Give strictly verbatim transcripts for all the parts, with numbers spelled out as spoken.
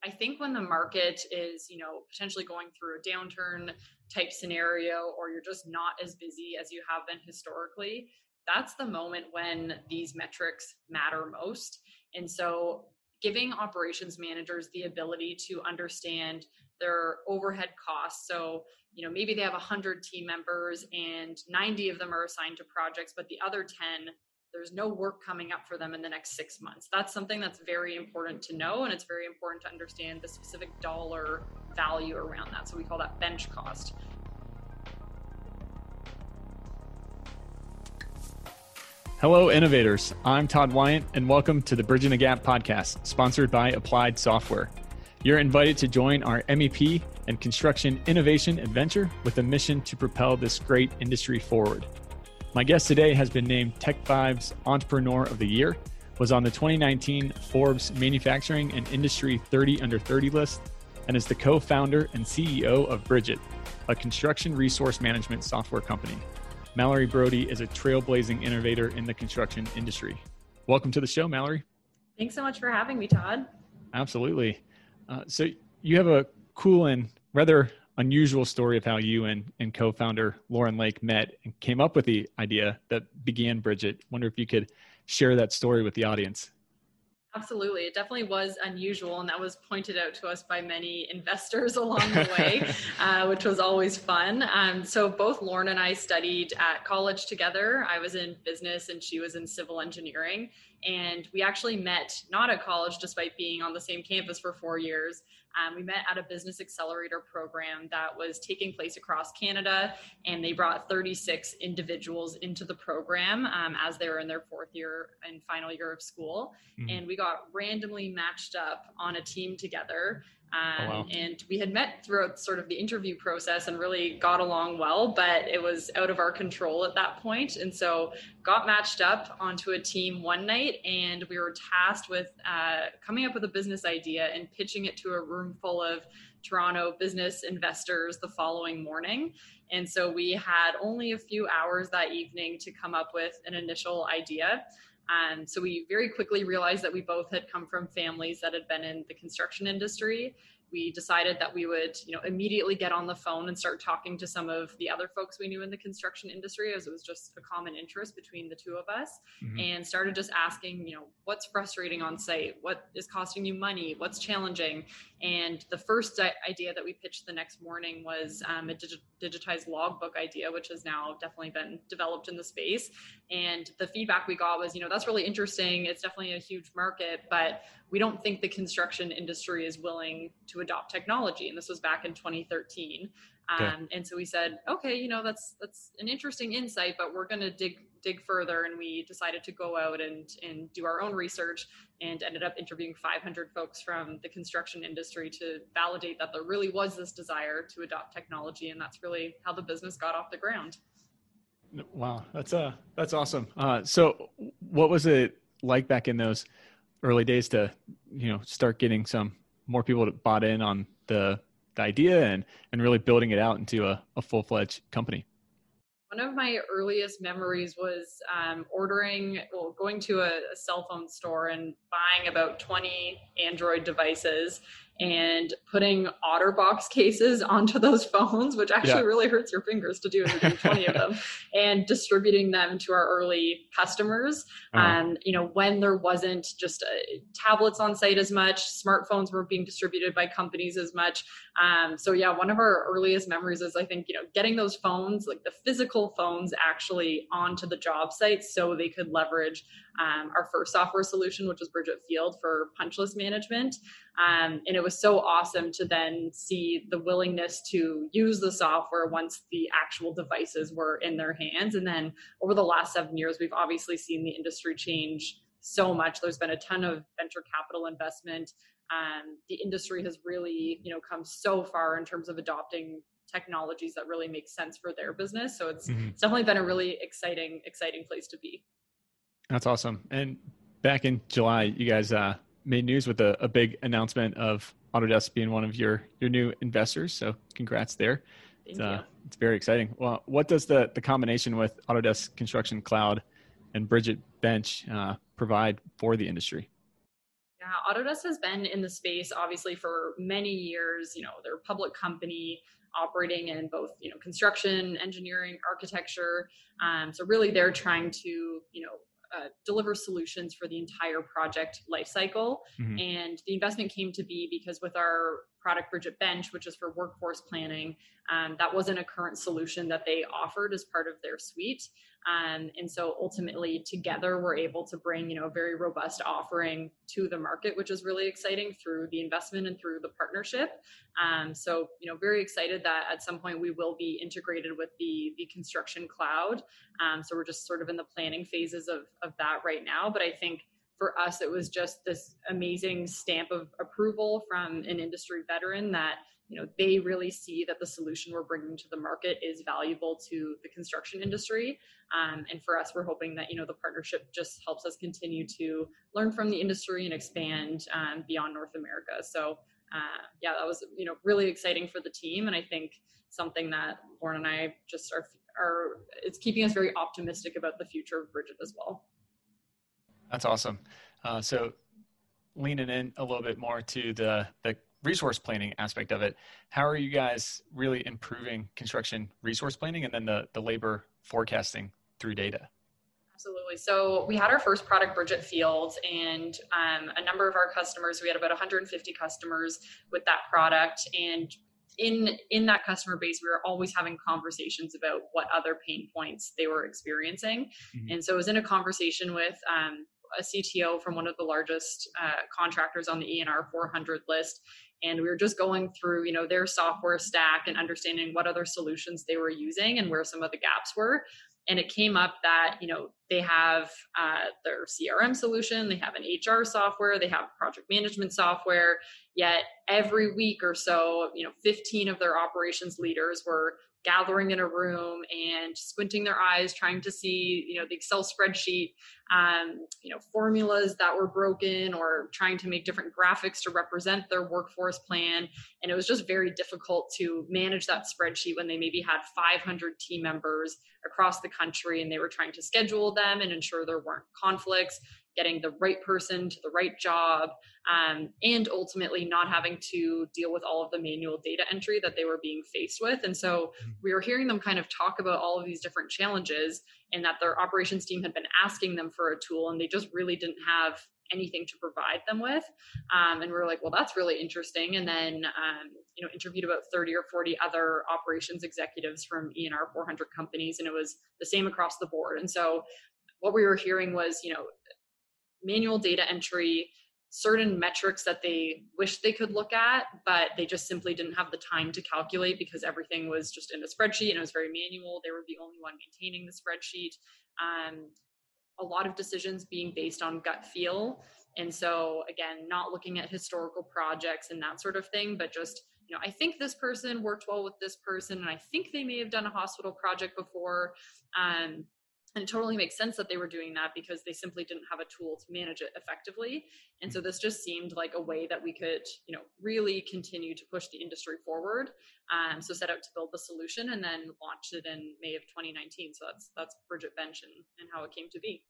I think when the market is, you know, potentially going through a downturn type scenario, or you're just not as busy as you have been historically, that's the moment when these metrics matter most. And so giving operations managers the ability to understand their overhead costs. So, you know, maybe they have one hundred team members and ninety of them are assigned to projects, but the other ten, there's no work coming up for them in the next six months. That's something that's very important to know, and it's very important to understand the specific dollar value around that. So we call that bench cost. Hello, innovators. I'm Todd Wyant, and welcome to the Bridging the Gap podcast, sponsored by Applied Software. You're invited to join our M E P and construction innovation adventure with a mission to propel this great industry forward. My guest today has been named Tech five's Entrepreneur of the Year, was on the twenty nineteen Forbes Manufacturing and Industry thirty under thirty list, and is the co-founder and C E O of Bridgit, a construction resource management software company. Mallory Brody is a trailblazing innovator in the construction industry. Welcome to the show, Mallory. Thanks so much for having me, Todd. Absolutely. Uh, so you have a cool and rather unusual story of how you and, and co-founder Lauren Lake met and came up with the idea that began Bridgit. Wonder if you could share that story with the audience. Absolutely. It definitely was unusual, and that was pointed out to us by many investors along the way, uh, which was always fun. Um, so both Lauren and I studied at college together. I was in business and she was in civil engineering. And we actually met not at college, despite being on the same campus for four years. Um, we met at a business accelerator program that was taking place across Canada, and they brought thirty-six individuals into the program um, as they were in their fourth year and final year of school. Mm-hmm. And we got randomly matched up on a team together. Um, oh, wow. And we had met throughout sort of the interview process and really got along well, but it was out of our control at that point. And so got matched up onto a team one night, and we were tasked with uh, coming up with a business idea and pitching it to a room full of Toronto business investors the following morning. And so we had only a few hours that evening to come up with an initial idea. Um, so we very quickly realized that we both had come from families that had been in the construction industry. We decided that we would, you know, immediately get on the phone and start talking to some of the other folks we knew in the construction industry, as it was just a common interest between the two of us, mm-hmm. and started just asking, you know, what's frustrating on site? What is costing you money? What's challenging? And the first idea that we pitched the next morning was um, a digi- digitized logbook idea, which has now definitely been developed in the space. And the feedback we got was, you know, that's really interesting. It's definitely a huge market, but we don't think the construction industry is willing to adopt technology. And this was back in twenty thirteen. Okay. Um, and so we said, okay, you know, that's that's an interesting insight, but we're going to dig dig further. And we decided to go out and, and do our own research, and ended up interviewing five hundred folks from the construction industry to validate that there really was this desire to adopt technology. And that's really how the business got off the ground. Wow. That's uh, that's awesome. Uh, so what was it like back in those early days to, you know, start getting some more people that bought in on the, the idea and, and really building it out into a, a full-fledged company? One of my earliest memories was um, ordering, well, going to a, a cell phone store and buying about twenty Android devices and putting OtterBox cases onto those phones, which actually yeah. really hurts your fingers to do, and twenty of them, and distributing them to our early customers. Uh-huh. Um, you know, when there wasn't just uh, tablets on site as much, smartphones weren't being distributed by companies as much. Um, so yeah, one of our earliest memories is, I think, you know, getting those phones, like the physical phones, actually onto the job site so they could leverage um, our first software solution, which was Bridgit Field for punch list management. Um, and it was so awesome to then see the willingness to use the software once the actual devices were in their hands. And then over the last seven years, we've obviously seen the industry change so much. There's been a ton of venture capital investment. Um, the industry has really, you know, come so far in terms of adopting technologies that really make sense for their business. So it's, mm-hmm. it's definitely been a really exciting, exciting place to be. That's awesome. And back in July, you guys uh, made news with a, a big announcement of Autodesk being one of your, your new investors. So congrats there. Thank it's, you. Uh, it's very exciting. Well, what does the, the combination with Autodesk Construction Cloud and Bridgit Bench uh, provide for the industry? Yeah, Autodesk has been in the space obviously for many years. You know, they're a public company operating in both, you know, construction, engineering, architecture. Um, so really they're trying to, you know, uh, deliver solutions for the entire project lifecycle. Mm-hmm. And the investment came to be because with our product Bridget Bench, which is for workforce planning, um, that wasn't a current solution that they offered as part of their suite. Um, and so ultimately together we're able to bring, you know, a very robust offering to the market, which is really exciting through the investment and through the partnership. Um, so, you know, very excited that at some point we will be integrated with the, the construction cloud. Um, so we're just sort of in the planning phases of, of that right now. But I think for us, it was just this amazing stamp of approval from an industry veteran that, you know, they really see that the solution we're bringing to the market is valuable to the construction industry. Um, and for us, we're hoping that, you know, the partnership just helps us continue to learn from the industry and expand um, beyond North America. So uh, yeah, that was, you know, really exciting for the team. And I think something that Lauren and I just are, are it's keeping us very optimistic about the future of Bridget as well. That's awesome. Uh, so leaning in a little bit more to the, the resource planning aspect of it, how are you guys really improving construction resource planning and then the, the labor forecasting through data? Absolutely. So we had our first product, Bridget Field, and um, a number of our customers, we had about one hundred fifty customers with that product. And in, in that customer base, we were always having conversations about what other pain points they were experiencing. Mm-hmm. And so I was in a conversation with um, a C T O from one of the largest uh, contractors on the E N R four hundred list. And we were just going through, you know, their software stack and understanding what other solutions they were using and where some of the gaps were. And it came up that, you know, they have uh, their C R M solution, they have an H R software, they have project management software, yet every week or so, you know, fifteen of their operations leaders were gathering in a room and squinting their eyes, trying to see, you know, the Excel spreadsheet, um, you know, formulas that were broken or trying to make different graphics to represent their workforce plan. And it was just very difficult to manage that spreadsheet when they maybe had five hundred team members across the country and they were trying to schedule them and ensure there weren't conflicts, getting the right person to the right job, um, and ultimately not having to deal with all of the manual data entry that they were being faced with. And so we were hearing them kind of talk about all of these different challenges and that their operations team had been asking them for a tool and they just really didn't have anything to provide them with. Um, and we were like, well, that's really interesting. And then, um, you know, interviewed about thirty or forty other operations executives from E N R four hundred companies. And it was the same across the board. And so what we were hearing was, you know, manual data entry, certain metrics that they wish they could look at, but they just simply didn't have the time to calculate because everything was just in a spreadsheet and it was very manual. They were the only one maintaining the spreadsheet. Um, a lot of decisions being based on gut feel. And so again, not looking at historical projects and that sort of thing, but just, you know, I think this person worked well with this person and I think they may have done a hospital project before. Um, And it totally makes sense that they were doing that because they simply didn't have a tool to manage it effectively. And so this just seemed like a way that we could, you know, really continue to push the industry forward. Um, so set out to build the solution and then launched it in May of twenty nineteen. So that's that's Bridget Bench and, and how it came to be.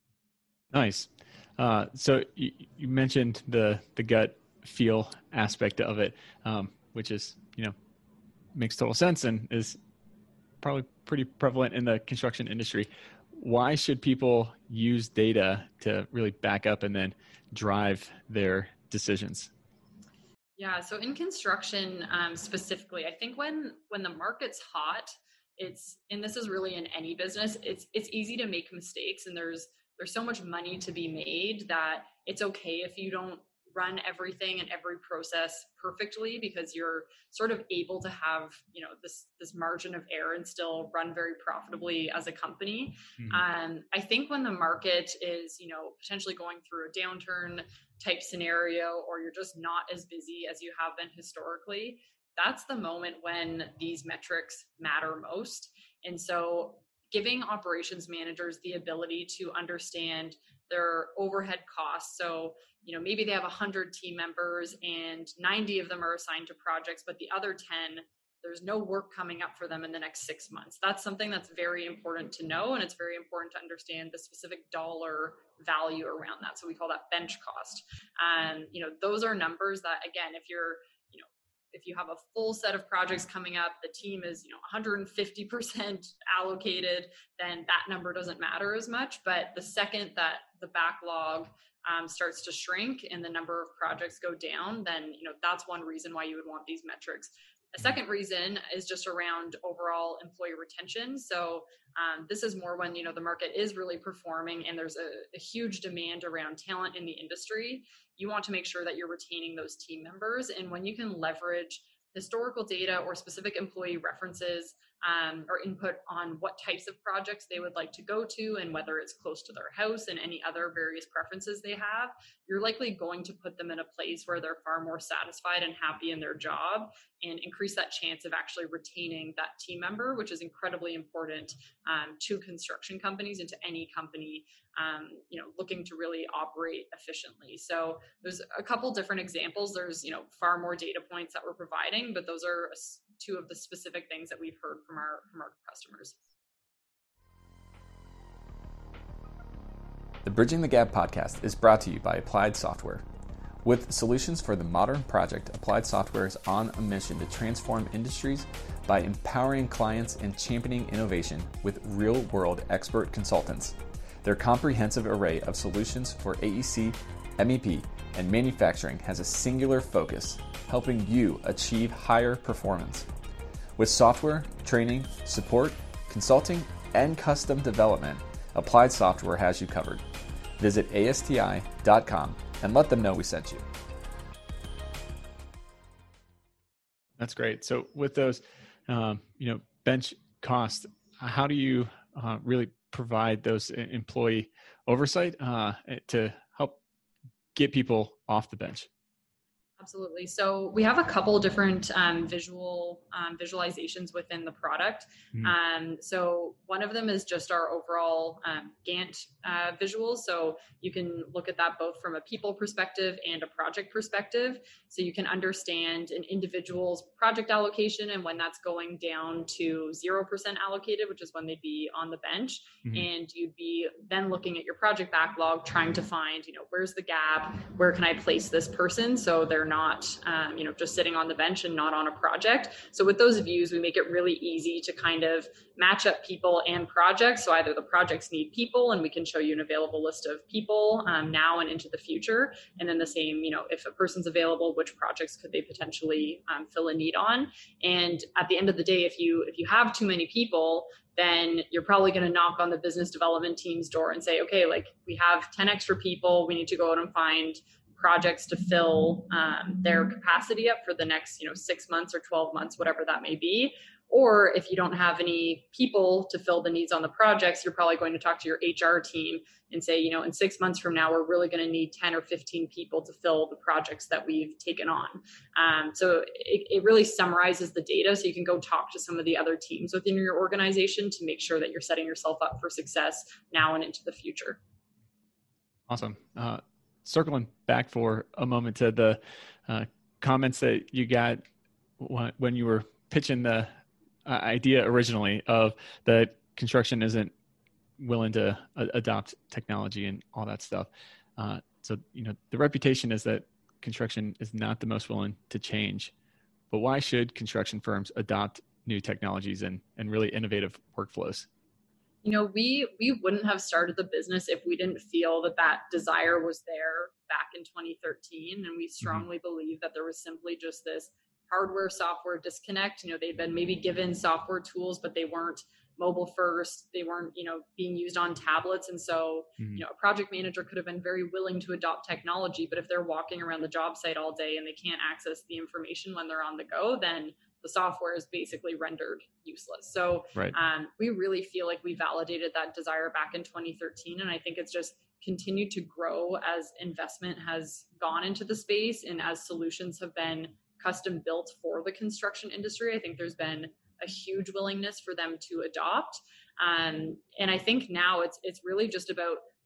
Nice. Uh, so you, you mentioned the the gut feel aspect of it, um, which is, you know, makes total sense and is probably pretty prevalent in the construction industry. Why should people use data to really back up and then drive their decisions? Yeah, so in construction um, specifically, I think when when the market's hot, it's, and this is really in any business, it's it's easy to make mistakes and there's there's so much money to be made that it's okay if you don't run everything and every process perfectly because you're sort of able to have, you know, this this margin of error and still run very profitably as a company. Mm-hmm. Um, I think when the market is, you know, potentially going through a downturn type scenario or you're just not as busy as you have been historically, that's the moment when these metrics matter most. And so giving operations managers the ability to understand their overhead costs. So, you know, maybe they have one hundred team members and ninety of them are assigned to projects, but the other ten there's no work coming up for them in the next six months. That's something that's very important to know. And it's very important to understand the specific dollar value around that. So we call that bench cost. And, you know, those are numbers that, again, if you're, you know, if you have a full set of projects coming up, the team is, you know, one hundred fifty percent allocated, then that number doesn't matter as much. But the second that the backlog um, starts to shrink and the number of projects go down, then, you know, that's one reason why you would want these metrics. A second reason is just around overall employee retention. So um, this is more when, you know, the market is really performing and there's a, a huge demand around talent in the industry. You want to make sure that you're retaining those team members. And when you can leverage historical data or specific employee references um, or input on what types of projects they would like to go to and whether it's close to their house and any other various preferences they have, you're likely going to put them in a place where they're far more satisfied and happy in their job and increase that chance of actually retaining that team member, which is incredibly important um, to construction companies and to any company um, you know, looking to really operate efficiently. So there's a couple different examples. There's, you know, far more data points that we're providing, but those are two of the specific things that we've heard from our, from our customers. The Bridging the Gap podcast is brought to you by Applied Software. With solutions for the modern project, Applied Software is on a mission to transform industries by empowering clients and championing innovation with real-world expert consultants. Their comprehensive array of solutions for A E C, M E P, and manufacturing has a singular focus, helping you achieve higher performance. With software, training, support, consulting, and custom development, Applied Software has you covered. Visit A S T I dot com and let them know we sent you. That's great. So with those, um, you know, bench costs, how do you uh, really provide those employee oversight uh, to help get people off the bench? Absolutely. So we have a couple different um, visual um, visualizations within the product. Mm-hmm. Um, so one of them is just our overall um, Gantt uh, visuals. So you can look at that both from a people perspective and a project perspective. So you can understand an individual's project allocation and when that's going down to zero percent allocated, which is when they'd be on the bench. Mm-hmm. And you'd be then looking at your project backlog, trying to find, you know, where's the gap? Where can I place this person? So they're not, um, you know, just sitting on the bench and not on a project. So with those views, we make it really easy to kind of match up people and projects. So either the projects need people and we can show you an available list of people um, now and into the future. And then the same, you know, if a person's available, which projects could they potentially um, fill a need on? And at the end of the day, if you, if you have too many people, then you're probably going to knock on the business development team's door and say, okay, like we have ten extra people. We need to go out and find projects to fill um, their capacity up for the next, you know, six months or twelve months, whatever that may be. Or if you don't have any people to fill the needs on the projects, you're probably going to talk to your H R team and say, you know, in six months from now, we're really going to need ten or fifteen people to fill the projects that we've taken on. Um, so it, it really summarizes the data so you can go talk to some of the other teams within your organization to make sure that you're setting yourself up for success now and into the future. Awesome. Uh, circling back for a moment to the uh, comments that you got when you were pitching the uh, idea originally of that construction isn't willing to uh, adopt technology and all that stuff. Uh, so, you know, the reputation is that construction is not the most willing to change, but why should construction firms adopt new technologies and, and really innovative workflows? You know, we we wouldn't have started the business if we didn't feel that that desire was there back in twenty thirteen. And we strongly mm-hmm. believe that there was simply just this hardware software disconnect. You know, they'd been maybe given software tools, but they weren't mobile first. They weren't, you know, being used on tablets. And so, mm-hmm. you know, a project manager could have been very willing to adopt technology, but if they're walking around the job site all day and they can't access the information when they're on the go, then the software is basically rendered useless. So right. um, we really feel like we validated that desire back in twenty thirteen. And I think it's just continued to grow as investment has gone into the space and as solutions have been custom built for the construction industry. I think there's been a huge willingness for them to adopt. Um, and I think now it's it's really just about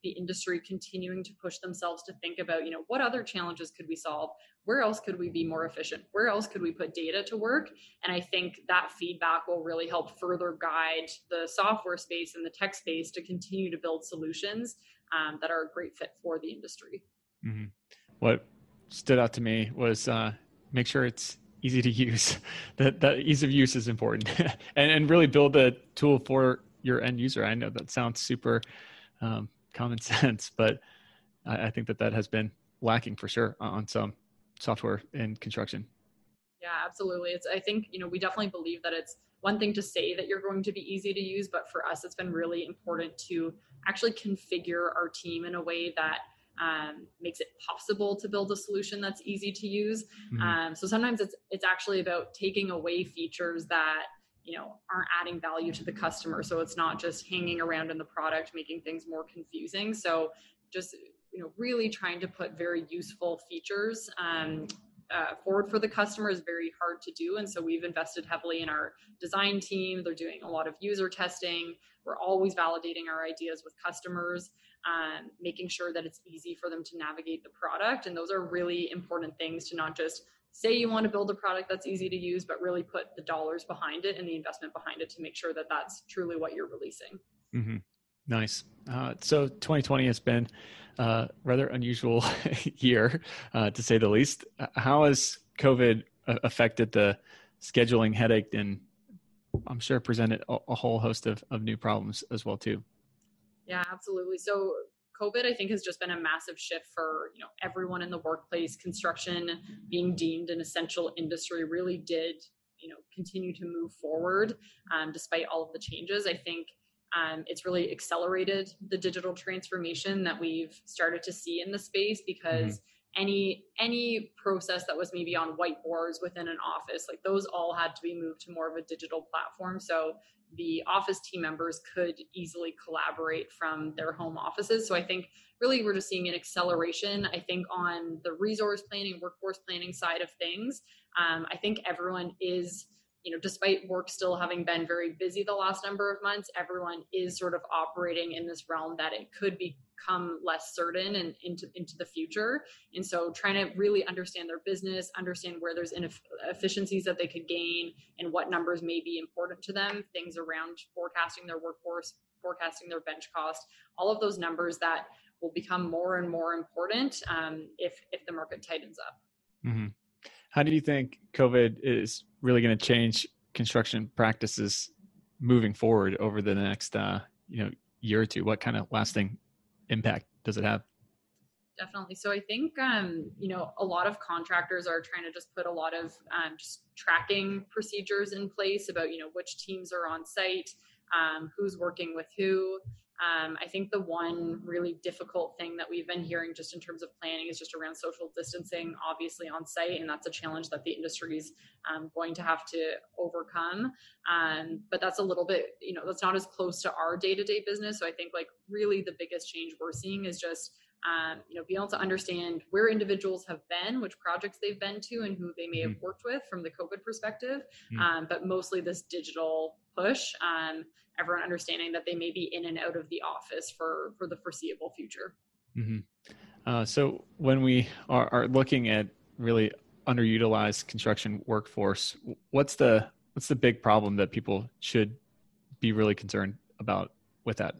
the industry continuing to push themselves to think about, you know, what other challenges could we solve? Where else could we be more efficient? Where else could we put data to work? And I think that feedback will really help further guide the software space and the tech space to continue to build solutions um, that are a great fit for the industry. Mm-hmm. What stood out to me was uh, make sure it's easy to use. that that ease of use is important, and and really build a tool for your end user. I know that sounds super um, common sense, but I, I think that that has been lacking for sure on some software in construction. Yeah, absolutely. It's, I think, you know, we definitely believe that it's one thing to say that you're going to be easy to use, but for us, it's been really important to actually configure our team in a way that um, makes it possible to build a solution that's easy to use. Mm-hmm. Um, so sometimes it's, it's actually about taking away features that, you know, aren't adding value to the customer. So it's not just hanging around in the product, making things more confusing. So just, you know, really trying to put very useful features um, uh, forward for the customer is very hard to do. And so we've invested heavily in our design team. They're doing a lot of user testing. We're always validating our ideas with customers, um, making sure that it's easy for them to navigate the product. And those are really important things to not just say you want to build a product that's easy to use, but really put the dollars behind it and the investment behind it to make sure that that's truly what you're releasing. Mm-hmm. Nice. Uh, so twenty twenty has been a rather unusual year, uh, to say the least. How has COVID affected the scheduling headache, and I'm sure presented a, a whole host of, of new problems as well too? Yeah, absolutely. So COVID, I think, has just been a massive shift for, you know, everyone in the workplace. Construction being deemed an essential industry really did, you know, continue to move forward um, despite all of the changes. I think um, it's really accelerated the digital transformation that we've started to see in the space, because mm-hmm. any any process that was maybe on whiteboards within an office, like those all had to be moved to more of a digital platform. So the office team members could easily collaborate from their home offices. So I think really we're just seeing an acceleration, I think, on the resource planning, workforce planning side of things. Um, I think everyone is, you know, despite work still having been very busy the last number of months, everyone is sort of operating in this realm that it could become less certain and into, into the future. And so trying to really understand their business, understand where there's inefficiencies that they could gain and what numbers may be important to them, things around forecasting their workforce, forecasting their bench cost, all of those numbers that will become more and more important um, if, if the market tightens up. Mm-hmm. How do you think COVID is really going to change construction practices moving forward over the next, uh, you know, year or two? What kind of lasting impact does it have? Definitely. So I think, um, you know, a lot of contractors are trying to just put a lot of um, just tracking procedures in place about, you know, which teams are on site, um, who's working with who. Um, I think the one really difficult thing that we've been hearing just in terms of planning is just around social distancing, obviously on site. And that's a challenge that the industry is um, going to have to overcome. Um, but that's a little bit, you know, that's not as close to our day-to-day business. So I think like really the biggest change we're seeing is just, um, you know, being able to understand where individuals have been, which projects they've been to, and who they may have worked with from the COVID perspective. Mm-hmm. Um, but mostly this digital push, um, everyone understanding that they may be in and out of the office for, for the foreseeable future. Mm-hmm. Uh, so when we are, are looking at really underutilized construction workforce, what's the, what's the big problem that people should be really concerned about with that?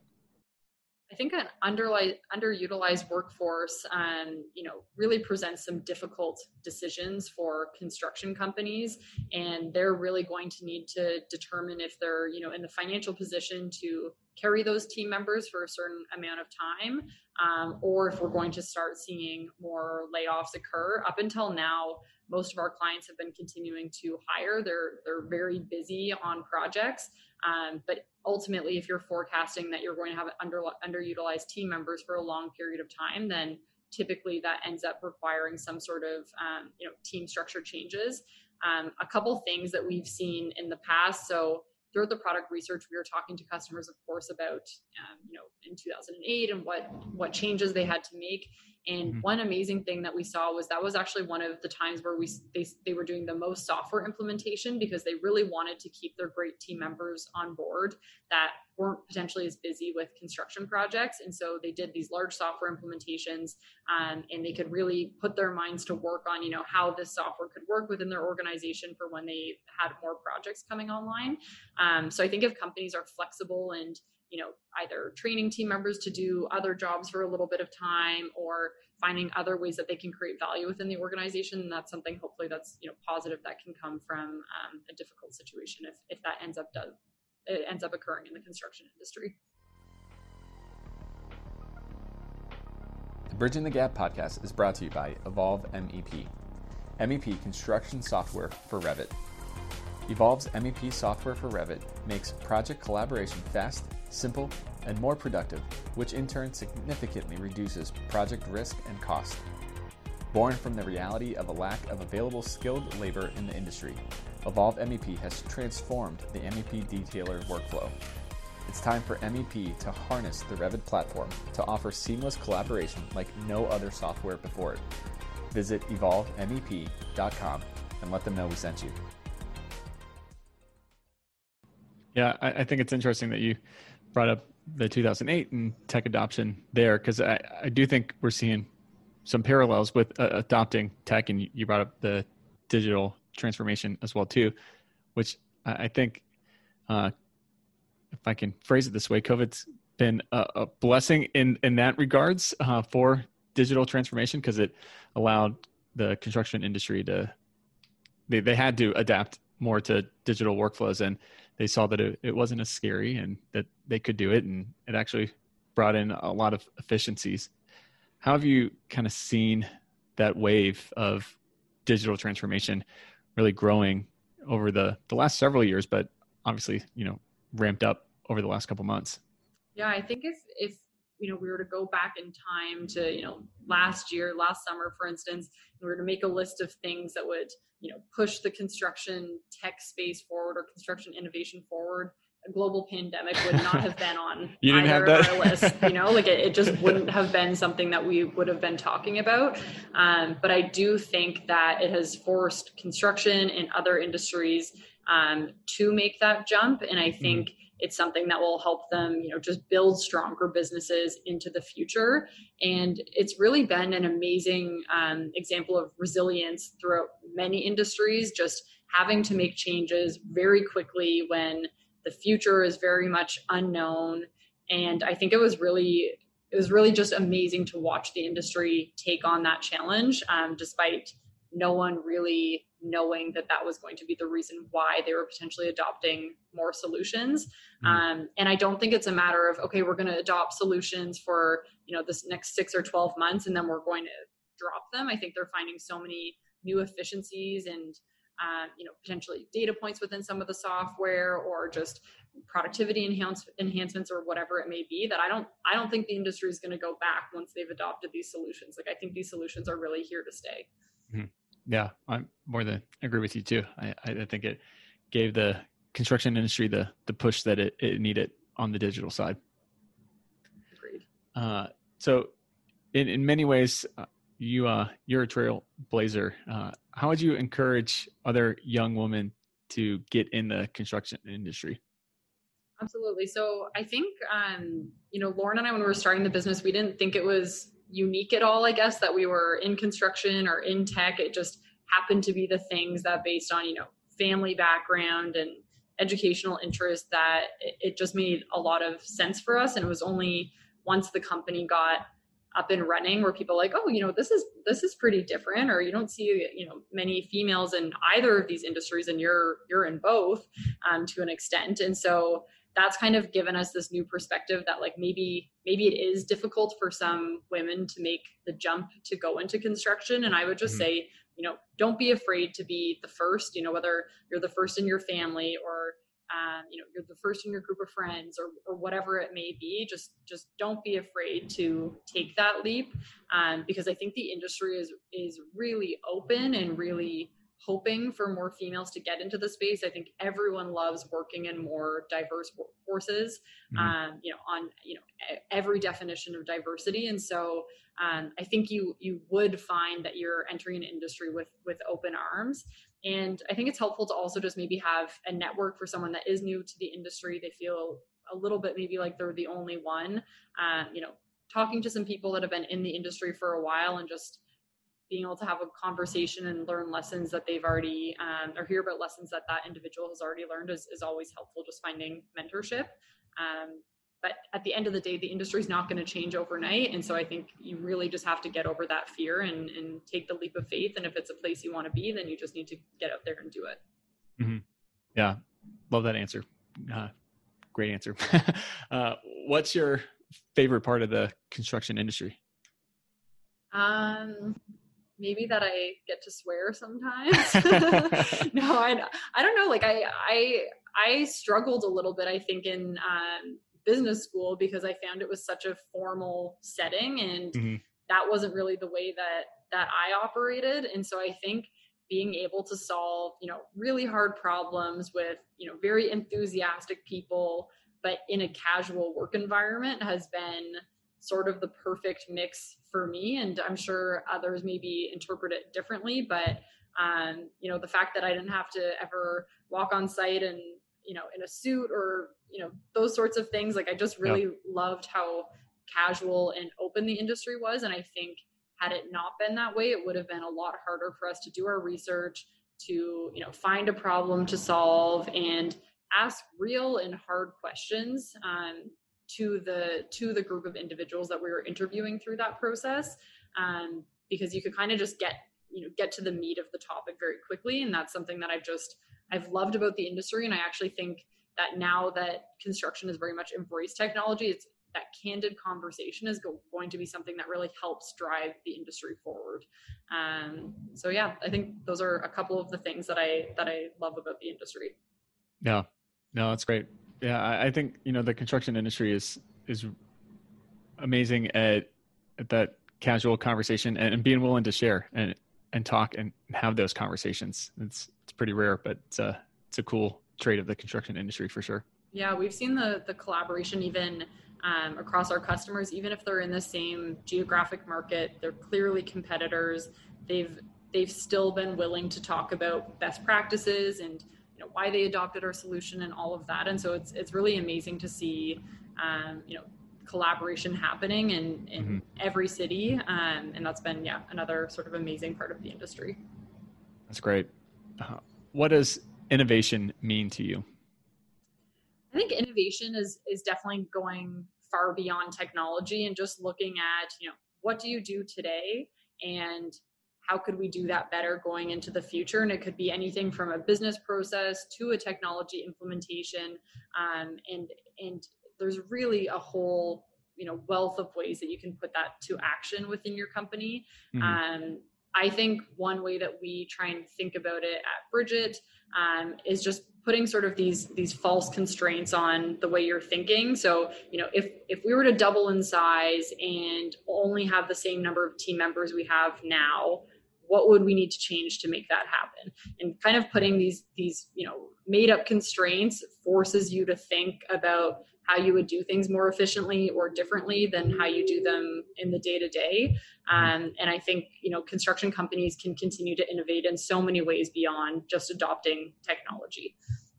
I think an underli- underutilized workforce, um, you know, really presents some difficult decisions for construction companies, and they're really going to need to determine if they're, you know, in the financial position to carry those team members for a certain amount of time, um, or if we're going to start seeing more layoffs occur. Up until now, most of our clients have been continuing to hire. They're they're very busy on projects, um, but ultimately, if you're forecasting that you're going to have under, underutilized team members for a long period of time, then typically that ends up requiring some sort of um, you know team structure changes. Um, a couple things that we've seen in the past. So throughout the product research, we were talking to customers, of course, about um, you know in two thousand eight and what what changes they had to make. And Mm-hmm. one amazing thing that we saw was that was actually one of the times where we they, they were doing the most software implementation, because they really wanted to keep their great team members on board that weren't potentially as busy with construction projects. And so they did these large software implementations, um, and they could really put their minds to work on, you know, how this software could work within their organization for when they had more projects coming online. Um, so I think if companies are flexible and, you know, either training team members to do other jobs for a little bit of time, or finding other ways that they can create value within the organization, that's something hopefully that's, you know, positive that can come from um, a difficult situation if, if that ends up does it ends up occurring in the construction industry. The Bridging the Gap podcast is brought to you by Evolve M E P, M E P construction software for Revit. Evolve's M E P software for Revit makes project collaboration fast, simple, and more productive, which in turn significantly reduces project risk and cost. Born from the reality of a lack of available skilled labor in the industry, Evolve M E P has transformed the M E P detailer workflow. It's time for M E P to harness the Revit platform to offer seamless collaboration like no other software before it. Visit evolve M E P dot com and let them know we sent you. Yeah, I, I think it's interesting that you brought up the two thousand eight and tech adoption there, because I, I do think we're seeing some parallels with uh, adopting tech, and you brought up the digital transformation as well too, which I, I think, uh, if I can phrase it this way, COVID's been a, a blessing in, in that regards uh, for digital transformation, because it allowed the construction industry to, they, they had to adapt more to digital workflows, and they saw that it, it wasn't as scary and that they could do it. And it actually brought in a lot of efficiencies. How have you kind of seen that wave of digital transformation really growing over the, the last several years, but obviously, you know, ramped up over the last couple months? Yeah, I think if, if, you know, we were to go back in time to, you know, last year, last summer, for instance, we were to make a list of things that would, you know, push the construction tech space forward or construction innovation forward, a global pandemic would not have been on you didn't either have that? of our lists. You know, like it, it just wouldn't have been something that we would have been talking about. Um, but I do think that it has forced construction and other industries um, to make that jump. And I think mm-hmm. it's something that will help them, you know, just build stronger businesses into the future. And it's really been an amazing um, example of resilience throughout many industries, just having to make changes very quickly when the future is very much unknown. And I think it was really, it was really just amazing to watch the industry take on that challenge, um, despite no one really knowing that that was going to be the reason why they were potentially adopting more solutions. Mm-hmm. Um, and I don't think it's a matter of, okay, we're going to adopt solutions for, you know, this next six or twelve months, and then we're going to drop them. I think they're finding so many new efficiencies and, um, you know, potentially data points within some of the software, or just productivity enhance, enhancements or whatever it may be, that I don't, I don't think the industry is going to go back once they've adopted these solutions. Like, I think these solutions are really here to stay. Mm-hmm. Yeah, I more than agree with you too. I, I think it gave the construction industry the the push that it, it needed on the digital side. Agreed. Uh, so, in, in many ways, uh, you uh, you're a trailblazer. Uh, how would you encourage other young women to get in the construction industry? Absolutely. So I think, um, you know, Lauren and I, when we were starting the business, we didn't think it was unique at all, I guess, that we were in construction or in tech. It just happened to be the things that, based on, you know, family background and educational interest, that it, it just made a lot of sense for us. And it was only once the company got up and running where people like, oh, you know, this is, this is pretty different, or you don't see, you know, many females in either of these industries, and you're, you're in both, um, to an extent. And so that's kind of given us this new perspective that, like, maybe, maybe it is difficult for some women to make the jump to go into construction. And I would just mm-hmm. say, you know, don't be afraid to be the first, you know, whether you're the first in your family, or, um, you know, you're the first in your group of friends, or, or whatever it may be. Just, just don't be afraid to take that leap. Um, because I think the industry is, is really open and really hoping for more females to get into the space. I think everyone loves working in more diverse workforces, mm-hmm. um, you know, on, you know, every definition of diversity. And so um, I think you, you would find that you're entering an industry with, with open arms. And I think it's helpful to also just maybe have a network for someone that is new to the industry. They feel a little bit maybe like they're the only one, uh, you know, talking to some people that have been in the industry for a while and just being able to have a conversation and learn lessons that they've already, um, or hear about lessons that that individual has already learned is, is always helpful, just finding mentorship. Um, but at the end of the day, the industry is not going to change overnight. And so I think you really just have to get over that fear and, and take the leap of faith. And if it's a place you want to be, then you just need to get out there and do it. Mm-hmm. Yeah. Love that answer. Uh, great answer. uh, what's your favorite part of the construction industry? Um, maybe that I get to swear sometimes. no, I, I don't know. Like I, I, I struggled a little bit, I think, in, um, business school because I found it was such a formal setting and mm-hmm. that wasn't really the way that, that I operated. And so I think being able to solve, you know, really hard problems with, you know, very enthusiastic people, but in a casual work environment has been sort of the perfect mix for me. And I'm sure others maybe interpret it differently, but, um, you know, the fact that I didn't have to ever walk on site and, you know, in a suit or, you know, those sorts of things, like I just really yeah. loved how casual and open the industry was. And I think had it not been that way, it would have been a lot harder for us to do our research, to, you know, find a problem to solve and ask real and hard questions, um, to the to the group of individuals that we were interviewing through that process, um, because you could kind of just get you know get to the meat of the topic very quickly, and that's something that I've just I've loved about the industry. And I actually think that now that construction has very much embraced technology, it's that candid conversation is go, going to be something that really helps drive the industry forward. Um, so yeah, I think those are a couple of the things that I that I love about the industry. Yeah, no, that's great. Yeah, I think, you know, the construction industry is is amazing at, at that casual conversation and, and being willing to share and, and talk and have those conversations. It's it's pretty rare, but it's a, it's a cool trait of the construction industry for sure. Yeah, we've seen the the collaboration even um, across our customers, even if they're in the same geographic market, they're clearly competitors. They've they've still been willing to talk about best practices and you know, why they adopted our solution and all of that. And so it's, it's really amazing to see, um, you know, collaboration happening in, in mm-hmm. every city. Um, and that's been, yeah, another sort of amazing part of the industry. That's great. Uh, what does innovation mean to you? I think innovation is, is definitely going far beyond technology and just looking at, you know, what do you do today and how could we do that better going into the future? And it could be anything from a business process to a technology implementation. Um, and, and there's really a whole, you know, wealth of ways that you can put that to action within your company. Mm-hmm. Um, I think one way that we try and think about it at Bridget um, is just putting sort of these these false constraints on the way you're thinking. So, you know, if if we were to double in size and only have the same number of team members we have now, what would we need to change to make that happen? And kind of putting these these you know made up constraints forces you to think about how you would do things more efficiently or differently than how you do them in the day to day. Um, and I think, you know, construction companies can continue to innovate in so many ways beyond just adopting technology.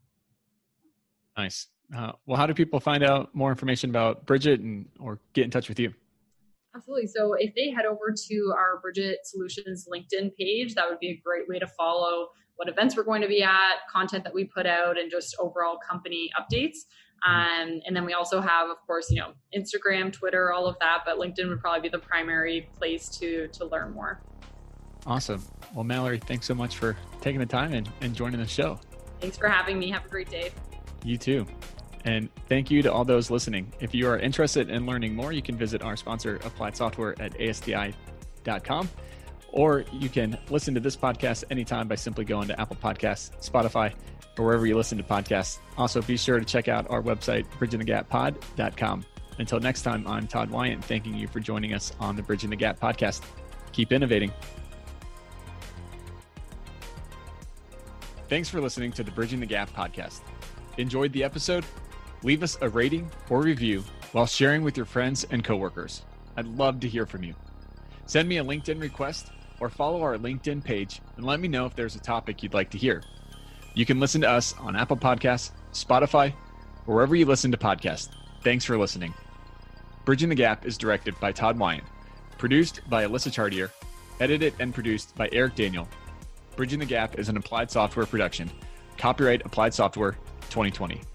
Nice. Uh, well, how do people find out more information about Bridget and or get in touch with you? Absolutely. So if they head over to our Bridget Solutions LinkedIn page, that would be a great way to follow what events we're going to be at, content that we put out, and just overall company updates. Um, and then we also have, of course, you know, Instagram, Twitter, all of that, but LinkedIn would probably be the primary place to to learn more. Awesome. Well, Mallory, thanks so much for taking the time and, and joining the show. Thanks for having me. Have a great day. You too. And thank you to all those listening. If you are interested in learning more, you can visit our sponsor, Applied Software, at A S D I dot com. Or you can listen to this podcast anytime by simply going to Apple Podcasts, Spotify, or wherever you listen to podcasts. Also, be sure to check out our website, bridging the gap pod dot com. Until next time, I'm Todd Wyant, thanking you for joining us on the Bridging the Gap podcast. Keep innovating. Thanks for listening to the Bridging the Gap podcast. Enjoyed the episode? Leave us a rating or review while sharing with your friends and coworkers. I'd love to hear from you. Send me a LinkedIn request or follow our LinkedIn page and let me know if there's a topic you'd like to hear. You can listen to us on Apple Podcasts, Spotify, or wherever you listen to podcasts. Thanks for listening. Bridging the Gap is directed by Todd Wyant, produced by Alyssa Chartier, edited and produced by Eric Daniel. Bridging the Gap is an Applied Software production. Copyright Applied Software twenty twenty.